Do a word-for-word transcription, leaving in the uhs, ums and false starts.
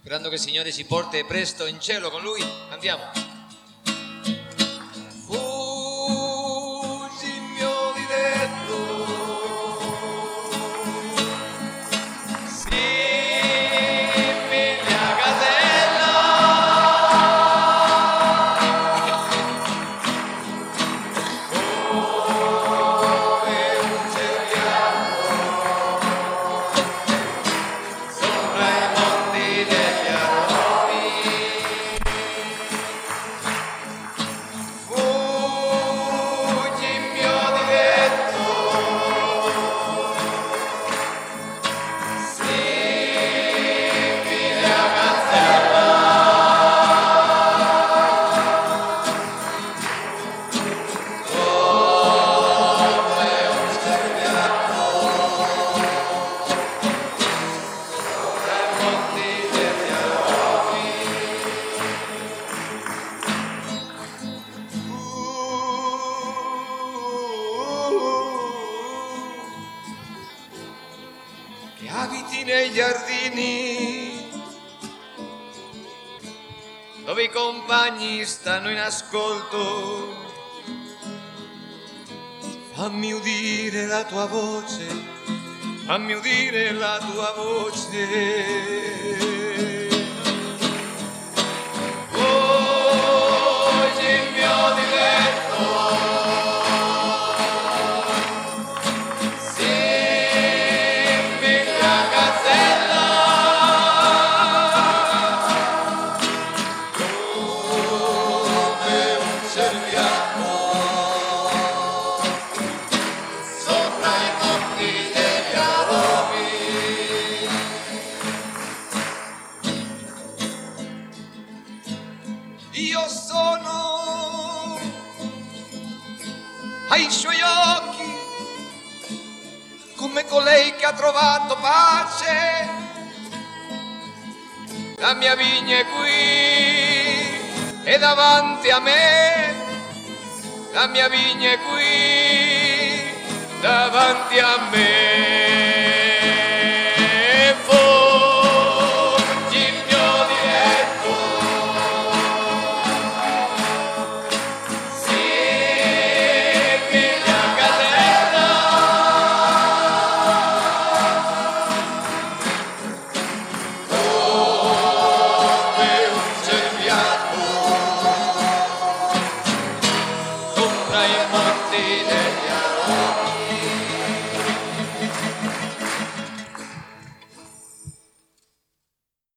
sperando che il Signore ci porti presto in cielo con Lui. Andiamo. Fuggi mio diletto, simile a gazella, come un cerbiato sopra i monti degli aromi. Fuggi mio diletto, simile a gazzella, come un cerbiato sopra i monti degli aromi. Che abiti nei giardini dove i compagni stanno in ascolto, fammi udire la tua voce, fammi udire la tua voce. Oggi il mio diletto, simile a gazzella, come un cerbiato sopra i monti degli aromi. Io sono ai suoi occhi come colei che ha trovato pace. La mia vigna è qui e davanti a me, la mia vigna è qui davanti a me.